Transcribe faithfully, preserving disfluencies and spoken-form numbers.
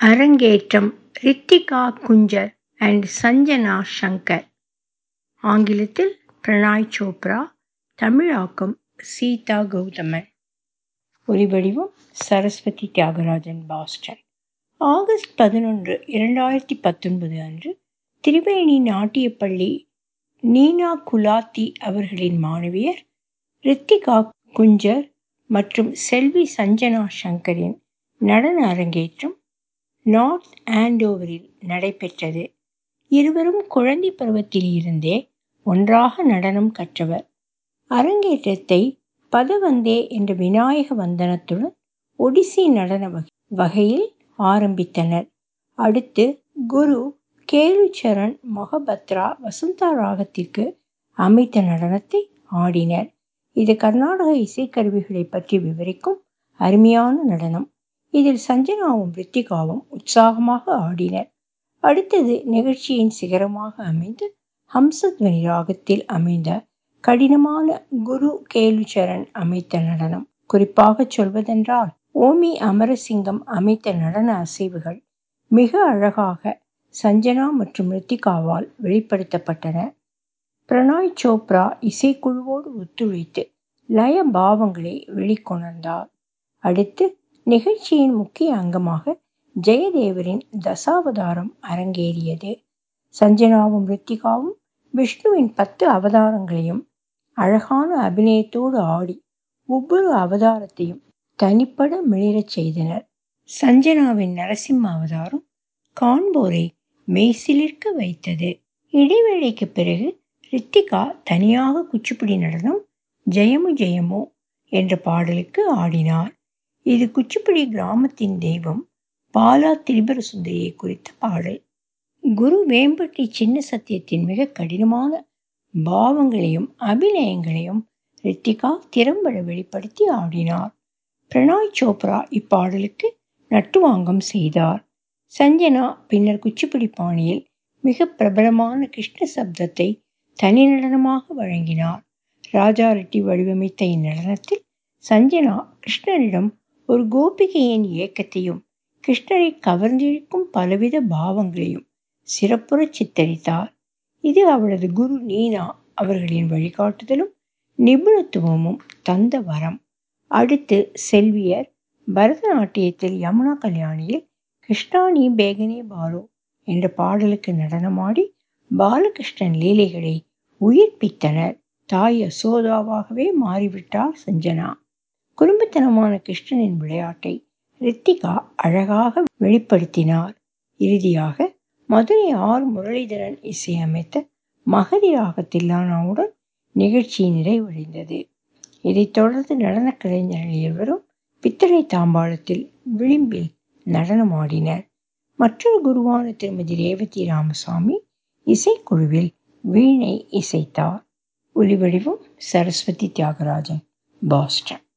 அரங்கேற்றம் ரித்திகா குஞ்சர் அண்ட் சஞ்சனா ஷங்கர். ஆங்கிலத்தில் பிரணாய் சோப்ரா, தமிழாக்கம் சீதா கௌதமன். ஒலிவடிவம் சரஸ்வதி தியாகராஜன், பாஸ்டன். ஆகஸ்ட் பதினொன்று, இரண்டாயிரத்தி பத்தொன்பது அன்று திரிவேணி நாட்டியப்பள்ளி நீனா குலாத்தி அவர்களின் மாணவியர் ரித்திகா குஞ்சர் மற்றும் செல்வி சஞ்சனா ஷங்கரின் நடன அரங்கேற்றம் நார்த் ஆண்டோவரில் நடைபெற்றது. இருவரும் குழந்தை பருவத்தில் இருந்தே ஒன்றாக நடனம் கற்றவர். அரங்கேற்றத்தை பதவந்தே என்ற விநாயக வந்தனத்துடன் ஒடிசி நடன வகையில் ஆரம்பித்தனர். அடுத்து குரு கேலுச்சரண் மொஹபத்ரா வசந்தா ராகத்திற்கு அமைத்த நடனத்தை ஆடினர். இது கர்நாடக இசைக்கருவிகளை பற்றி விவரிக்கும் அருமையான நடனம். இதில் சஞ்சனாவும் ரித்திகாவும் உற்சாகமாக ஆடினர். அடுத்தது நிகழ்ச்சியின் சிகரமாக அமைந்து ஹம்சத்வனி ராகத்தில் அமைந்த கடினமான குரு கேலுச்சரண் அமைத்த நடனம். குறிப்பாக சொல்வதென்றால் ஓமி அமரசிங்கம் அமைத்த நடன அசைவுகள் மிக அழகாக சஞ்சனா மற்றும் ரித்திகாவால் வெளிப்படுத்தப்பட்டன. பிரணாய் சோப்ரா இசைக்குழுவோடு ஒத்துழைத்து லய பாவங்களை வெளிக்கொணர்ந்தார். அடுத்து நிகழ்ச்சியின் முக்கிய அங்கமாக ஜெயதேவரின் தசாவதாரம் அரங்கேறியது. சஞ்சனாவும் ரித்திகாவும் விஷ்ணுவின் பத்து அவதாரங்களையும் அழகான அபிநயத்தோடு ஆடி ஒவ்வொரு அவதாரத்தையும் தனிப்பட மிளிரச் செய்தனர். சஞ்சனாவின் நரசிம்ம அவதாரம் காண்போரை மெய்சிலிர்க்க வைத்தது. இடைவேளைக்கு பிறகு ரித்திகா தனியாக குச்சிப்புடி நடனம் ஜெயமு ஜெயமோ என்ற பாடலுக்கு ஆடினார். இது குச்சிப்புடி கிராமத்தின் தெய்வம் பாலா திரிபுர சுந்தரியை குறித்த பாடல். குரு வேம்பட்டி சின்ன சத்தியத்தின் மிக கடினமான பாவங்களையும் அபிநயங்களையும் ரித்திகா திறம்பட வெளிப்படுத்தி ஆடினார். பிரணாய் சோப்ரா இப்பாடலுக்கு நட்டுவாங்கம் செய்தார். சஞ்சனா பின்னர் குச்சிப்புடி பாணியில் மிக பிரபலமான கிருஷ்ண சப்தத்தை தனி நடனமாக வழங்கினார். ராஜா ரெட்டி வடிவமைத்த இந்நடனத்தில் சஞ்சனா கிருஷ்ணரிடம் ஒரு கோபிகையின் ஏக்கத்தையும் கிருஷ்ணரை கவர்ந்திழுக்கும் பலவித பாவங்களையும் சிறப்புற சித்தரித்தார். இது அவளது குரு நீனா அவர்களின் வழிகாட்டுதலும் நிபுணத்துவமும் தந்த வரம். அடுத்து செல்வியர் பரதநாட்டியத்தில் யமுனா கல்யாணியில் கிருஷ்ணா நீ பேகனே பாலோ என்ற பாடலுக்கு நடனமாடி பாலகிருஷ்ணன் லீலைகளை உயிர்ப்பித்தனர். தாய் யசோதாவாகவே மாறிவிட்டார் சஞ்சனா. குறும்புத்தனமான கிருஷ்ணனின் விளையாட்டை ரித்திகா அழகாக வெளிப்படுத்தினார். இறுதியாக மதுரை ஆர் முரளிதரன் இசையமைத்த மகதி ராக தில்லானாவுடன் நிகழ்ச்சி நிறைவடைந்தது. இதைத் தொடர்ந்து நடன கலைஞர்கள் இருவரும் பித்தளை தாம்பாளத்தில் விளிம்பில் நடனமாடினர். மற்றொரு குருவான திருமதி ரேவதி ராமசாமி இசைக்குழுவில் வீணை இசைத்தார். ஒலிவடிவம் சரஸ்வதி தியாகராஜன், பாஸ்டன்.